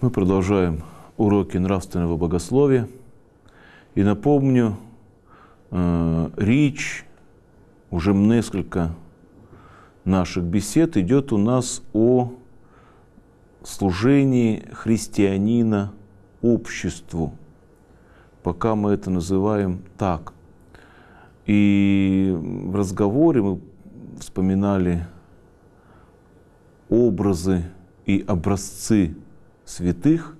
Мы продолжаем уроки нравственного богословия. И напомню, речь, уже несколько наших бесед идет у нас о служении христианина обществу. Пока мы это называем так. И в разговоре мы вспоминали образы и образцы святых.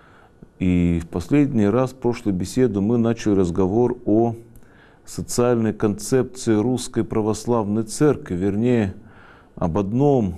И в последний раз, в прошлую беседу, мы начали разговор о социальной концепции Русской Православной Церкви, вернее, об одном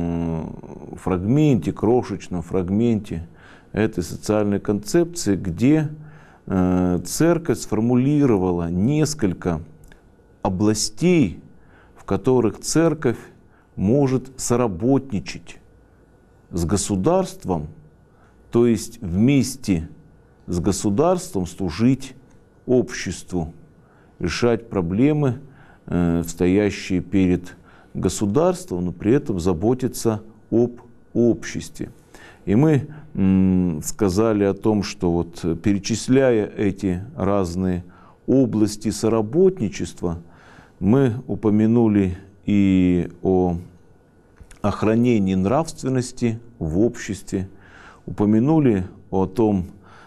фрагменте, крошечном фрагменте этой социальной концепции, где Церковь сформулировала несколько областей, в которых Церковь может соработничать с государством, то есть вместе с государством служить обществу, решать проблемы, стоящие перед государством, но при этом заботиться об обществе. И мы сказали о том, что вот перечисляя эти разные области соработничества, мы упомянули и о охранении нравственности в обществе, упомянули о том,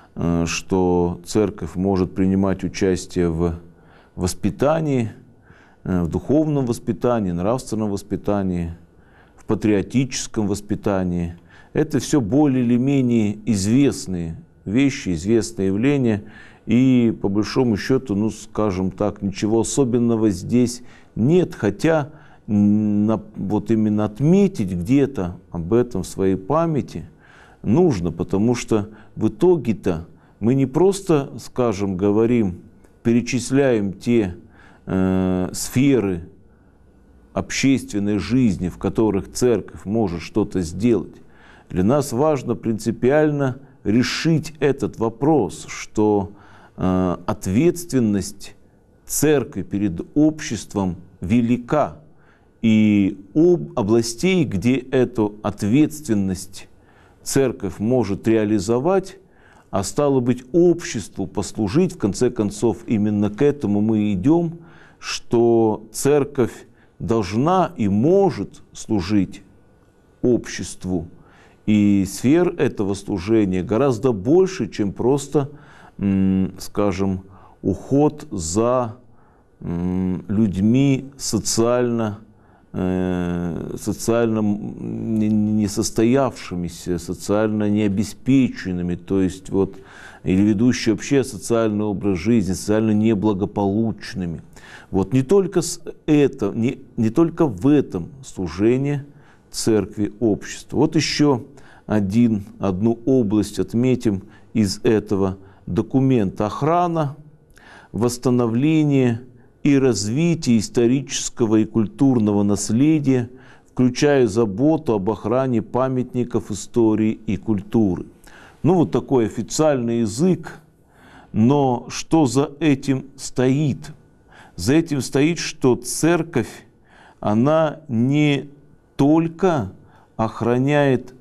что Церковь может принимать участие в воспитании, в духовном воспитании, нравственном воспитании, в патриотическом воспитании. Это все более или менее известные вещи, известные явления. И по большому счету, ну скажем так, ничего особенного здесь нет. Хотя вот именно отметить где-то об этом в своей памяти нужно, потому что в итоге-то мы не просто, скажем, говорим, перечисляем те сферы общественной жизни, в которых Церковь может что-то сделать. Для нас важно принципиально решить этот вопрос, что ответственность Церкви перед обществом велика. И областей, где эту ответственность Церковь может реализовать, а стало быть, обществу послужить, в конце концов, именно к этому мы идем, что Церковь должна и может служить обществу. И сфер этого служения гораздо больше, чем просто, скажем, уход за людьми социально несостоявшимися, социально необеспеченными, то есть вот, или ведущие вообще социальный образ жизни, социально неблагополучными. Вот не только в этом служение Церкви обществу. Вот еще одну область отметим из этого документа: охрана, восстановление и развитие исторического и культурного наследия, включая заботу об охране памятников истории и культуры. Ну, вот такой официальный язык, но что за этим стоит? За этим стоит, что Церковь, она не только охраняет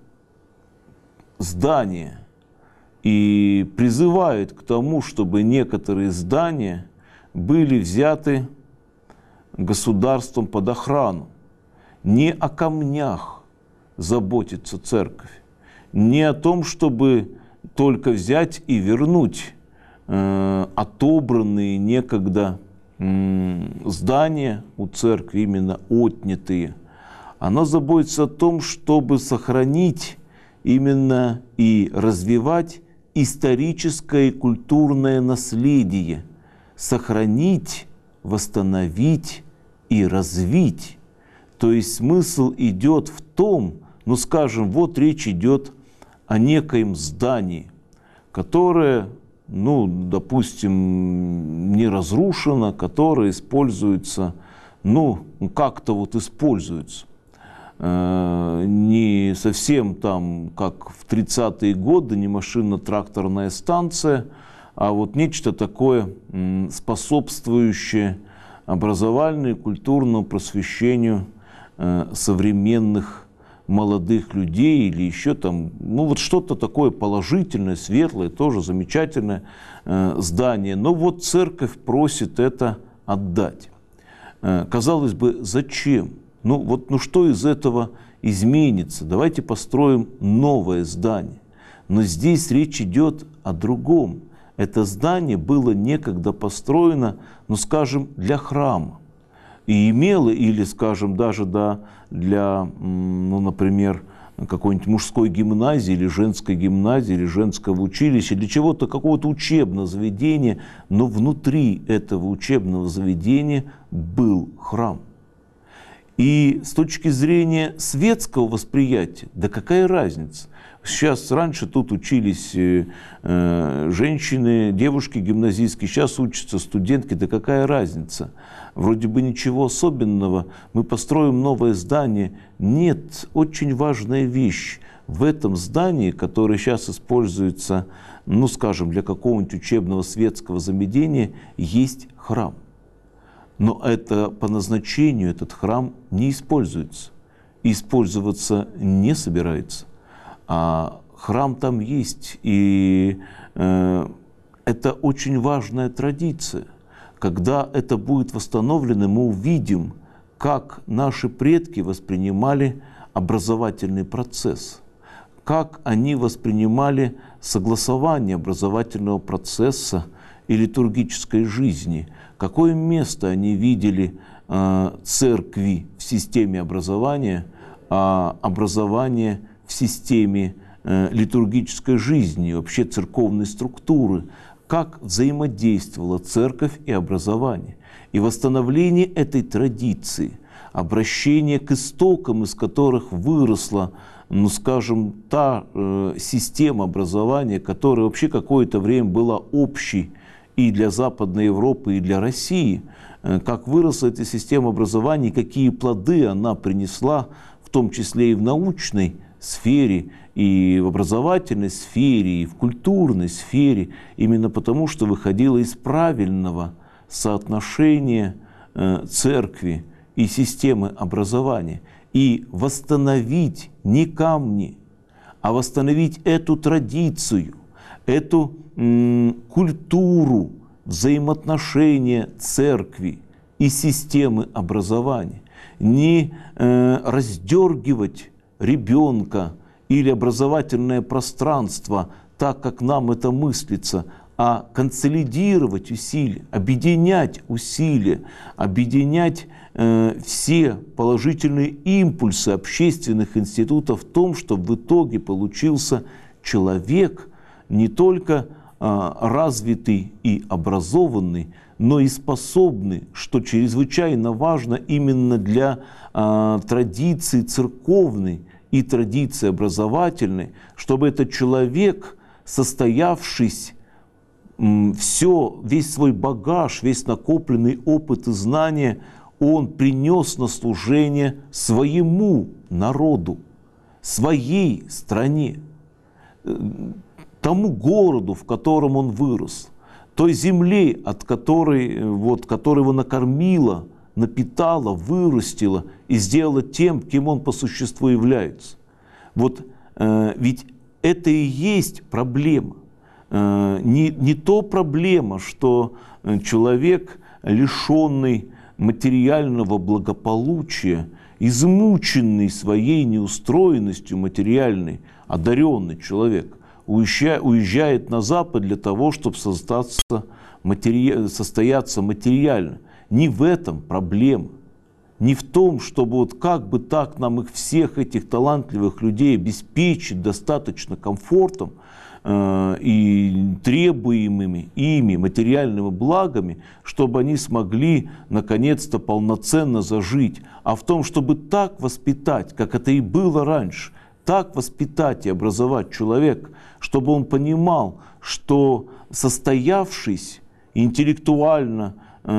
здания и призывает к тому, чтобы некоторые здания были взяты государством под охрану. Не о камнях заботится Церковь, не о том, чтобы только взять и вернуть отобранные некогда здания у Церкви, именно отнятые. Она заботится о том, чтобы сохранить именно и развивать историческое и культурное наследие, сохранить, восстановить и развить. То есть смысл идет в том, ну скажем, вот речь идет о некоем здании, которое, ну, допустим, не разрушено, которое используется, ну, как-то вот используется. Не совсем там, как в 30-е годы, не машинно-тракторная станция, а вот нечто такое, способствующее образовательному и культурному просвещению современных молодых людей или еще там, ну вот что-то такое положительное, светлое, тоже замечательное здание. Но вот церковь просит это отдать. Казалось бы, зачем? Ну что из этого изменится? Давайте построим новое здание. Но здесь речь идет о другом. Это здание было некогда построено, ну скажем, для храма. И имело, или, скажем, даже для, ну, например, какой-нибудь мужской гимназии, или женской гимназии, или женского училища, для чего-то, какого-то учебного заведения, но внутри этого учебного заведения был храм. И с точки зрения светского восприятия, да какая разница? Сейчас, раньше тут учились женщины, девушки гимназистки, сейчас учатся студентки, да какая разница? Вроде бы ничего особенного, мы построим новое здание. Нет, очень важная вещь. В этом здании, которое сейчас используется, ну скажем, для какого-нибудь учебного светского заведения, есть храм. Но это по назначению этот храм не используется, использоваться не собирается. А храм там есть, и это очень важная традиция. Когда это будет восстановлено, мы увидим, как наши предки воспринимали образовательный процесс, как они воспринимали согласование образовательного процесса и литургической жизни, какое место они видели церкви в системе образования, а образование в системе литургической жизни, вообще церковной структуры, как взаимодействовала церковь и образование. И восстановление этой традиции, обращение к истокам, из которых выросла, ну скажем, та система образования, которая вообще какое-то время была общей и для Западной Европы, и для России, как выросла эта система образования, какие плоды она принесла, в том числе и в научной сфере, и в образовательной сфере, и в культурной сфере, именно потому, что выходила из правильного соотношения церкви и системы образования. И восстановить не камни, а восстановить эту традицию, эту культуру взаимоотношения церкви и системы образования. Не раздергивать ребенка или образовательное пространство так, как нам это мыслится, а консолидировать усилия, объединять все положительные импульсы общественных институтов в том, чтобы в итоге получился человек не только развитый и образованный, но и способный, что чрезвычайно важно именно для традиции церковной и традиции образовательной, чтобы этот человек, состоявшись, весь свой багаж, весь накопленный опыт и знания, он принес на служение своему народу, своей стране, тому городу, в котором он вырос, той земле, которой его накормила, напитала, вырастила и сделала тем, кем он по существу является. Ведь это и есть проблема. Не то проблема, что человек, лишенный материального благополучия, измученный своей неустроенностью материальной, одаренный человек, уезжает на Запад для того, чтобы состояться материально. Не в этом проблема. Не в том, чтобы как бы так нам всех этих талантливых людей обеспечить достаточно комфортом и требуемыми ими материальными благами, чтобы они смогли наконец-то полноценно зажить, а в том, чтобы так воспитать, как это и было раньше, так воспитать и образовать человека, чтобы он понимал, что состоявшись интеллектуально,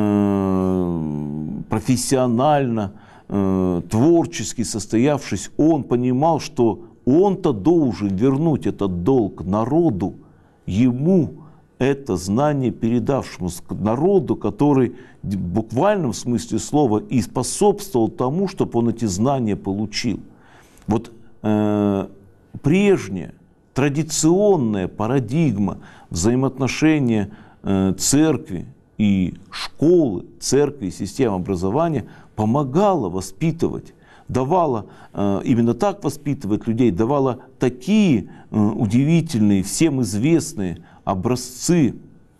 профессионально, творчески состоявшись, он понимал, что он-то должен вернуть этот долг народу, ему это знание передавшему, народу, который в буквальном смысле слова и способствовал тому, чтобы он эти знания получил. прежняя, традиционная парадигма взаимоотношения церкви и школы, церкви и системы образования помогала воспитывать, давала именно так воспитывать людей, давала такие удивительные, всем известные образцы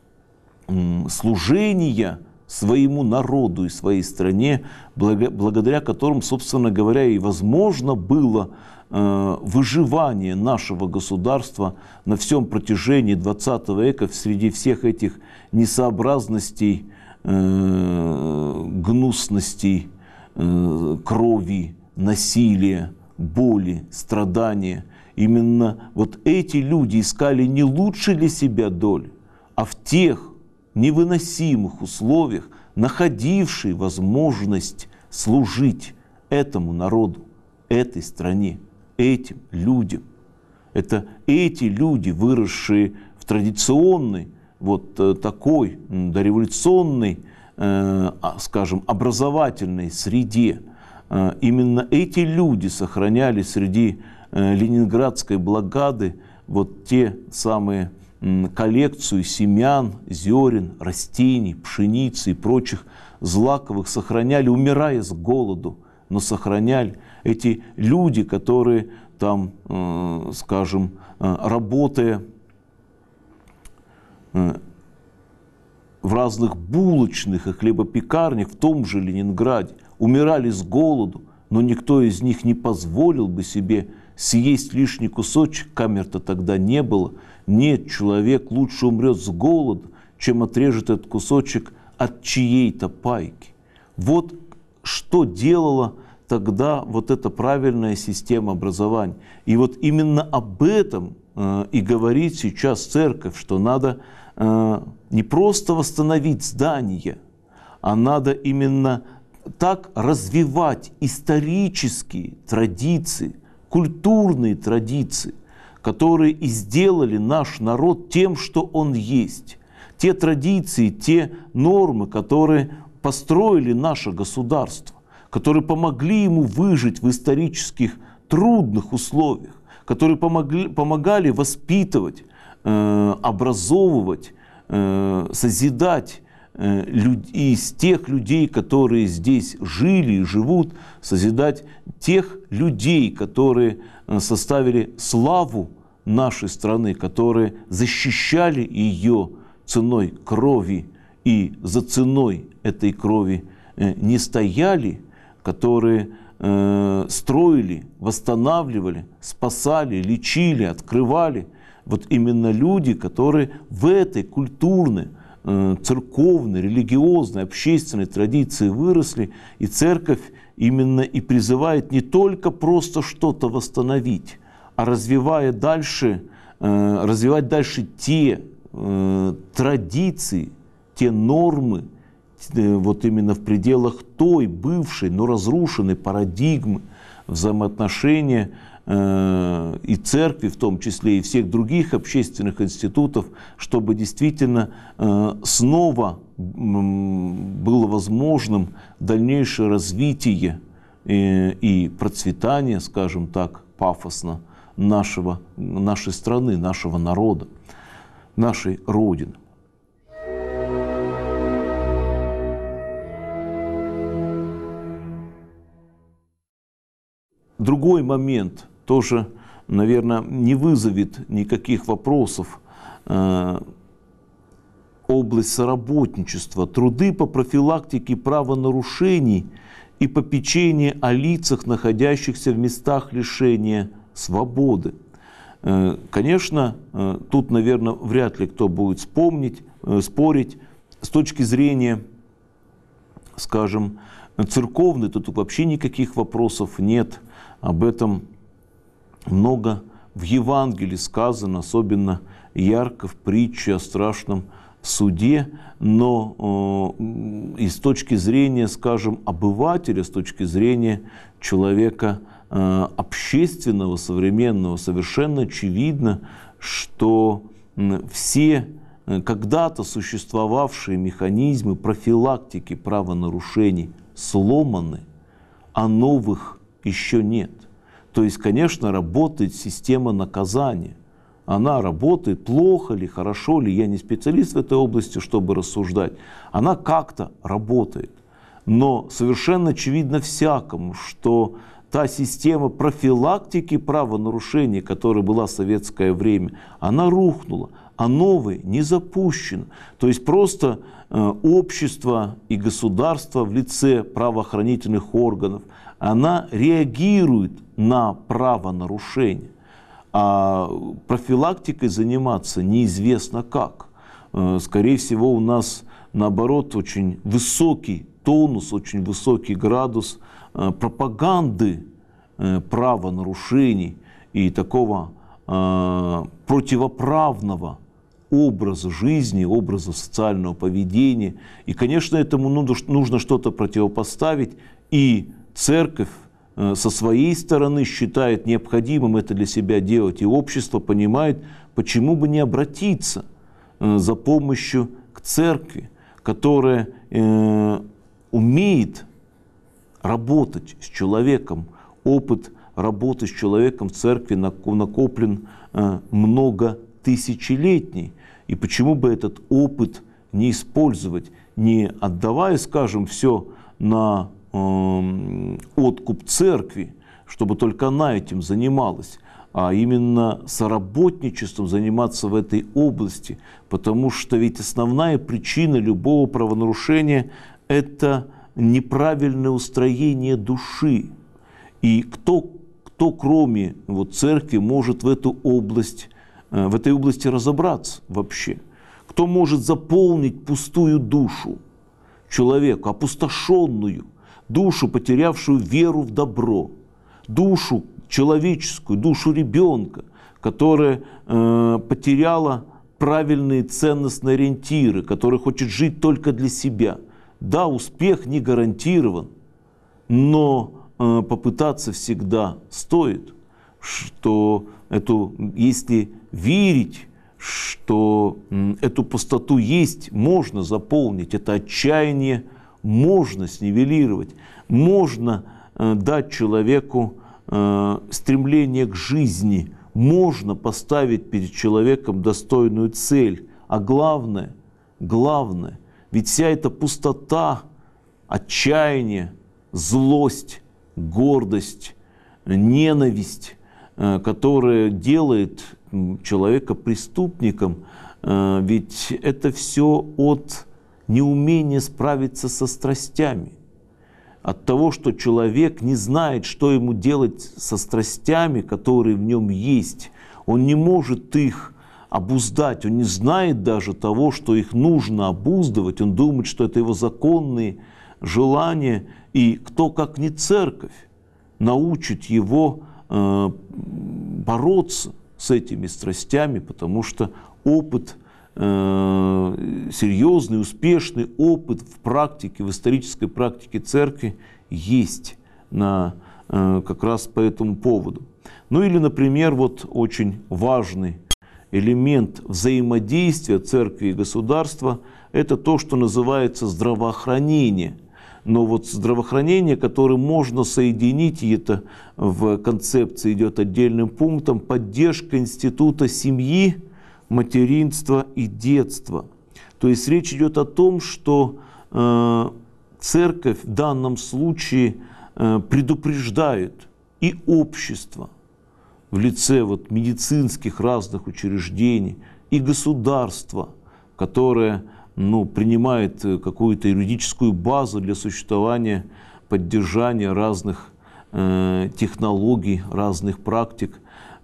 служения своему народу и своей стране, благодаря которым, собственно говоря, и возможно было выживание нашего государства на всем протяжении XX века среди всех этих несообразностей, гнусностей, крови, насилия, боли, страдания. Именно вот эти люди искали не лучше для себя доли, а в тех невыносимых условиях находившие возможность служить этому народу, этой стране, этим людям. Это эти люди, выросшие в традиционной, вот такой дореволюционной, скажем, образовательной среде. Именно эти люди сохраняли среди ленинградской блокады вот те самые коллекцию семян, зерен, растений, пшеницы и прочих злаковых, сохраняли, умирая с голоду, но сохраняли. Эти люди, которые там, скажем, работая в разных булочных и хлебопекарнях в том же Ленинграде, умирали с голоду, но никто из них не позволил бы себе съесть лишний кусочек, камер-то тогда не было. Нет, человек лучше умрет с голоду, чем отрежет этот кусочек от чьей-то пайки. Вот что делала тогда вот эта правильная система образования. И вот именно об этом и говорит сейчас церковь, что надо не просто восстановить здания, а надо именно так развивать исторические традиции, культурные традиции, которые и сделали наш народ тем, что он есть. Те традиции, те нормы, которые построили наше государство, которые помогли ему выжить в исторических трудных условиях, которые помогали воспитывать, образовывать, созидать из тех людей, которые здесь жили и живут, созидать тех людей, которые составили славу нашей страны, которые защищали ее ценой крови и за ценой этой крови не стояли, которые строили, восстанавливали, спасали, лечили, открывали. Вот именно люди, которые в этой культурной, церковной, религиозной, общественной традиции выросли, и церковь именно и призывает не только просто что-то восстановить, а развивать дальше те традиции, те нормы, вот именно в пределах той бывшей, но разрушенной парадигмы взаимоотношения и церкви, в том числе и всех других общественных институтов, чтобы действительно снова было возможным дальнейшее развитие и процветание, скажем так, пафосно, нашей страны, нашего народа, нашей Родины. Другой момент тоже, наверное, не вызовет никаких вопросов. Область соработничества, труды по профилактике правонарушений и попечение о лицах, находящихся в местах лишения свободы. Конечно, тут, наверное, вряд ли кто будет спорить с точки зрения, скажем, церковной, тут вообще никаких вопросов нет. Об этом много в Евангелии сказано, особенно ярко в притче о страшном суде, но и с точки зрения, скажем, обывателя, с точки зрения человека общественного, современного, совершенно очевидно, что все когда-то существовавшие механизмы профилактики правонарушений сломаны, а новых еще нет. То есть, конечно, работает система наказания. Она работает, плохо ли, хорошо ли, я не специалист в этой области, чтобы рассуждать. Она как-то работает. Но совершенно очевидно всякому, что та система профилактики правонарушений, которая была в советское время, она рухнула, а новой не запущена. То есть просто общество и государство в лице правоохранительных органов, она реагирует на правонарушения. А профилактикой заниматься неизвестно как. Скорее всего, у нас, наоборот, очень высокий тонус, очень высокий градус пропаганды правонарушений и такого противоправного образа жизни, образа социального поведения. И, конечно, этому нужно что-то противопоставить. И церковь со своей стороны считает необходимым это для себя делать. И общество понимает, почему бы не обратиться за помощью к церкви, которая умеет работать с человеком. Опыт работы с человеком в церкви накоплен многотысячелетний. И почему бы этот опыт не использовать, не отдавая, скажем, все на откуп церкви, чтобы только она этим занималась, а именно соработничеством заниматься в этой области. Потому что ведь основная причина любого правонарушения – это неправильное устроение души. И кто кроме церкви может в этой области разобраться вообще? Кто может заполнить пустую душу человека, опустошенную, душу, потерявшую веру в добро, душу человеческую, душу ребенка, которая потеряла правильные ценностные ориентиры, которая хочет жить только для себя? Да, успех не гарантирован, но попытаться всегда стоит, что если верить, что эту пустоту есть, можно заполнить, это отчаяние можно снивелировать, можно дать человеку стремление к жизни, можно поставить перед человеком достойную цель. А главное, ведь вся эта пустота, отчаяние, злость, гордость, ненависть, которая делает человека преступником, ведь это все от неумения справиться со страстями. От того, что человек не знает, что ему делать со страстями, которые в нем есть. Он не может их обуздать, он не знает даже того, что их нужно обуздывать. Он думает, что это его законные желания. И кто, как не церковь, научит его бороться с этими страстями, потому что опыт, серьезный, успешный опыт в практике, в исторической практике церкви есть как раз по этому поводу. Ну или, например, очень важный элемент взаимодействия церкви и государства – это то, что называется здравоохранение. Но здравоохранение, которое можно соединить, и это в концепции идет отдельным пунктом, поддержка института семьи, материнства и детства. То есть речь идет о том, что церковь в данном случае предупреждает и общество в лице медицинских разных учреждений, и государство, которое принимает какую-то юридическую базу для существования, поддержания разных технологий, разных практик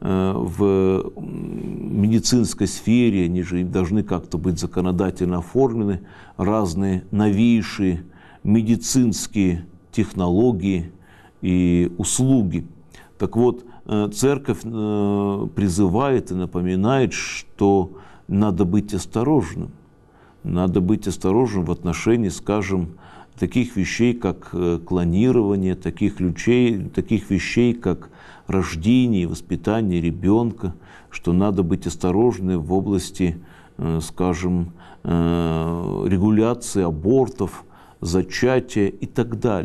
в медицинской сфере. Они же должны как-то быть законодательно оформлены, разные новейшие медицинские технологии и услуги. Так вот, церковь призывает и напоминает, что надо быть осторожным. Надо быть осторожным в отношении, скажем, таких вещей, как клонирование, таких вещей, как рождение и воспитание ребенка, что надо быть осторожным в области, скажем, регуляции абортов, зачатия и так далее.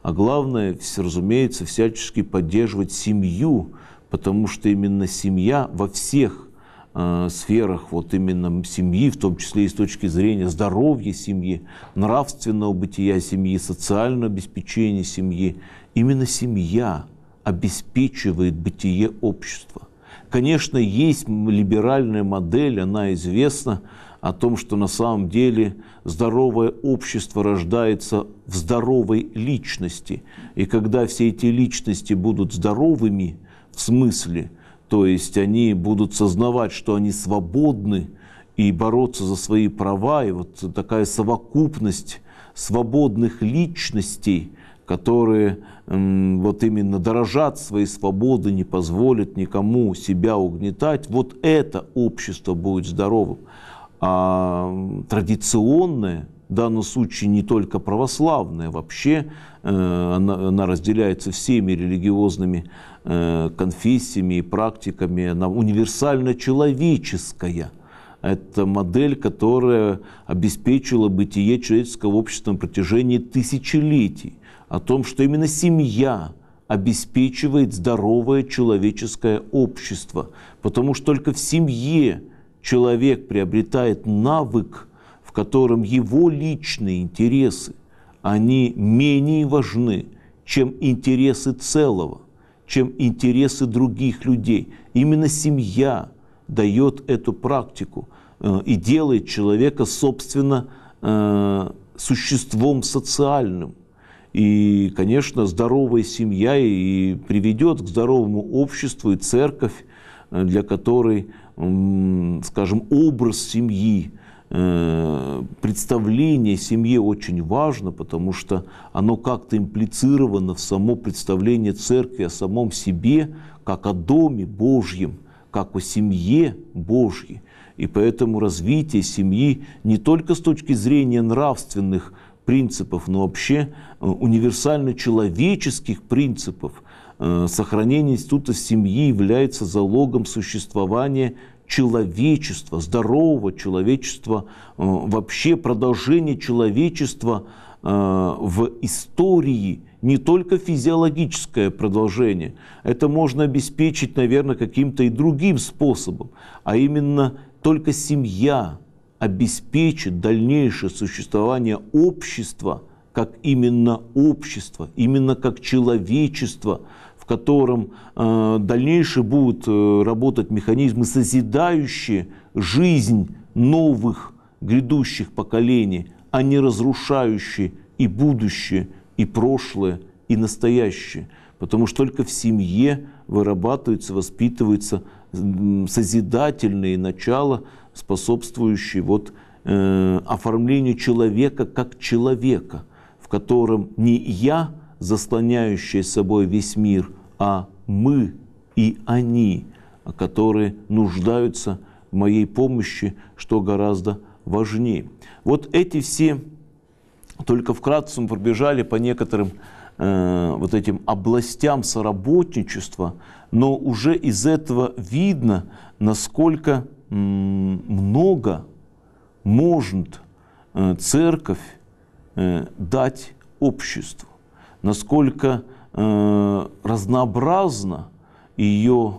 а главное, разумеется, всячески поддерживать семью, потому что именно семья во всех сферах вот именно семьи, в том числе и с точки зрения здоровья семьи, нравственного бытия семьи, социального обеспечения семьи, именно семья обеспечивает бытие общества. Конечно, есть либеральная модель, она известна, о том, что на самом деле здоровое общество рождается в здоровой личности. И когда все эти личности будут здоровыми, в смысле, то есть они будут сознавать, что они свободны и бороться за свои права, и вот такая совокупность свободных личностей, которые вот именно дорожат своей свободой, не позволят никому себя угнетать, вот это общество будет здоровым. А традиционное, в данном случае не только православное, вообще она разделяется всеми религиозными конфессиями и практиками, она универсально-человеческая. Это модель, которая обеспечила бытие человеческого общества на протяжении тысячелетий. О том, что именно семья обеспечивает здоровое человеческое общество. Потому что только в семье человек приобретает навык, в котором его личные интересы, они менее важны, чем интересы целого, чем интересы других людей. Именно семья дает эту практику и делает человека, собственно, существом социальным. И, конечно, здоровая семья и приведет к здоровому обществу и церковь, для которой, скажем, образ семьи, представление семьи очень важно, потому что оно как-то имплицировано в само представление церкви о самом себе, как о доме Божьем, как о семье Божьей. И поэтому развитие семьи не только с точки зрения нравственных принципов, но вообще универсально-человеческих принципов, сохранение института семьи является залогом существования человечества, здорового человечества, вообще продолжение человечества в истории, не только физиологическое продолжение. Это можно обеспечить, наверное, каким-то и другим способом, а именно только семья обеспечит дальнейшее существование общества, как именно общество, именно как человечество, в котором дальнейшие будут работать механизмы, созидающие жизнь новых грядущих поколений, а не разрушающие и будущее, и прошлое, и настоящее. Потому что только в семье вырабатываются, воспитываются созидательные начала, способствующие вот, оформлению человека как человека, в котором не я, заслоняющие собой весь мир, а мы и они, которые нуждаются в моей помощи, что гораздо важнее. Вот эти все, только вкратце мы пробежали по некоторым вот этим областям соработничества, но уже из этого видно, насколько много может церковь дать обществу, насколько разнообразна ее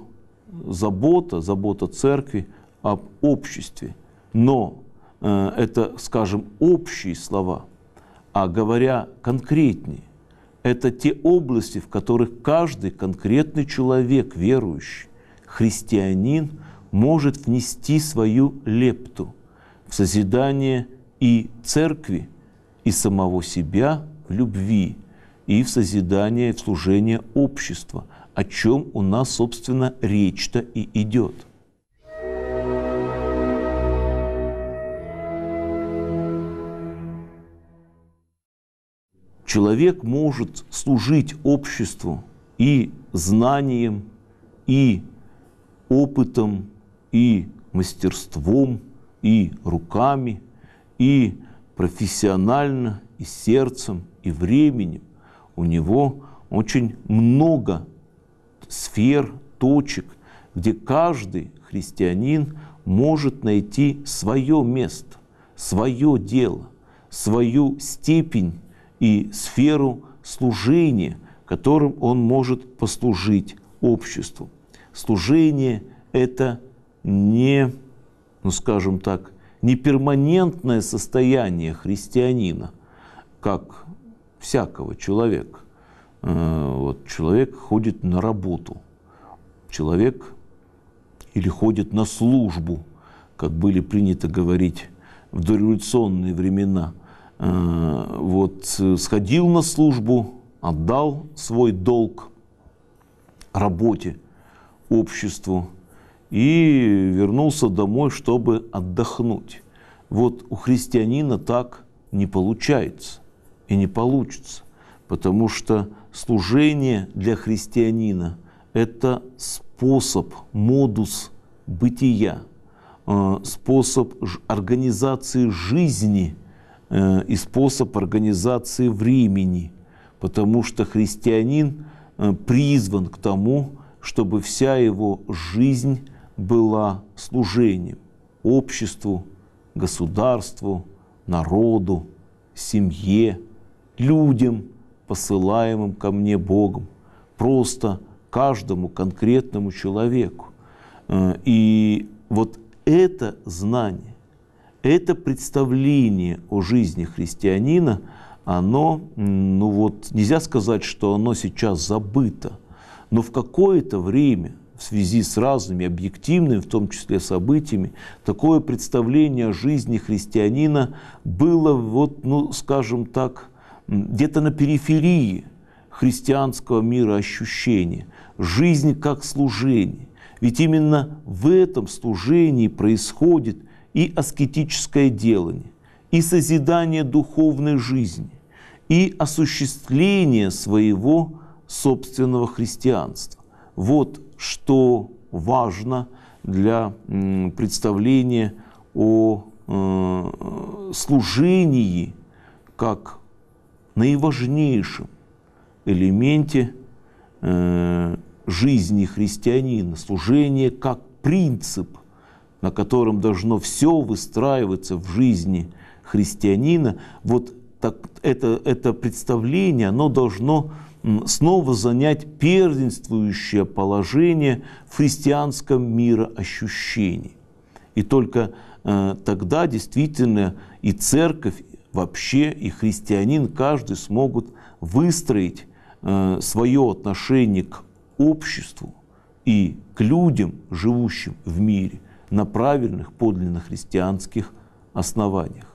забота церкви об обществе. Но это, скажем, общие слова, а говоря конкретнее, это те области, в которых каждый конкретный человек, верующий, христианин, может внести свою лепту в созидание и церкви, и самого себя в любви, и в созидание, в служение общества, о чем у нас, собственно, речь-то и идет. Человек может служить обществу и знанием, и опытом, и мастерством, и руками, и профессионально, и сердцем, и временем. У него очень много сфер, точек, где каждый христианин может найти свое место, свое дело, свою степень и сферу служение, которым он может послужить обществу. Служение – это не, ну скажем так, не перманентное состояние христианина, как всякого человека. Вот, человек ходит на работу, человек или ходит на службу, как были принято говорить в дореволюционные времена. Вот, сходил на службу, отдал свой долг работе, обществу и вернулся домой, чтобы отдохнуть. Вот у христианина так не получается и не получится, потому что служение для христианина – это способ, модус бытия, способ организации жизни и способ организации времени, потому что христианин призван к тому, чтобы вся его жизнь была служением обществу, государству, народу, семье, людям, посылаемым ко мне Богом, просто каждому конкретному человеку. И вот это знание, это представление о жизни христианина, оно, ну вот, нельзя сказать, что оно сейчас забыто, но в какое-то время, в связи с разными объективными, в том числе событиями, такое представление о жизни христианина было, вот, ну, скажем так, где-то на периферии христианского мира ощущения. Жизнь как служение. Ведь именно в этом служении происходит и аскетическое делание, и созидание духовной жизни, и осуществление своего собственного христианства. Вот что важно для представления о служении как наиважнейшем элементе жизни христианина, служение как принцип, на котором должно все выстраиваться в жизни христианина. Вот так, это представление, оно должно снова занять первенствующее положение в христианском мироощущении. И только тогда действительно и церковь вообще, и христианин, каждый смогут выстроить свое отношение к обществу и к людям, живущим в мире, на правильных, подлинно христианских основаниях.